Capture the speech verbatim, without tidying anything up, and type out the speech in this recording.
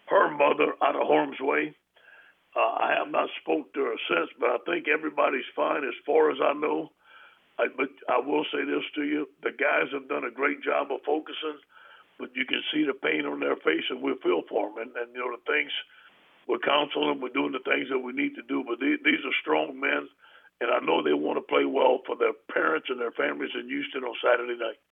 her mother out of harm's way. Uh, I have not spoke to her since, but I think everybody's fine as far as I know. I, but I will say this to you: the guys have done a great job of focusing, but you can see the pain on their face, and we feel for them. And, and you know the things we're counseling, we're doing the things that we need to do. But these, these are strong men, and I know they want to play well for their parents and their families in Houston on Saturday night.